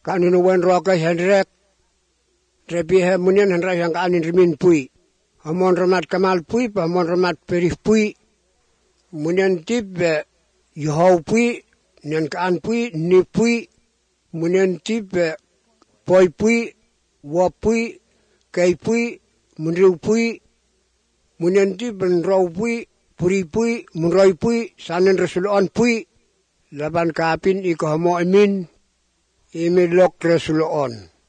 kanunuan roka hendrek, trepi he munian hendra yang kaanin rimin pui. Hamon ramat kamal pui, hamon ramat perih pui. Munian tip yohau pui, nian kaan pui, ni pui. Munian tip poi pui, wap pui, kai pui, munriu pui. Munian tip benrau pui, puri pui, munroi pui, sanen resuluan pui. Laban kapin iko hamo emin, imi lok resuluan.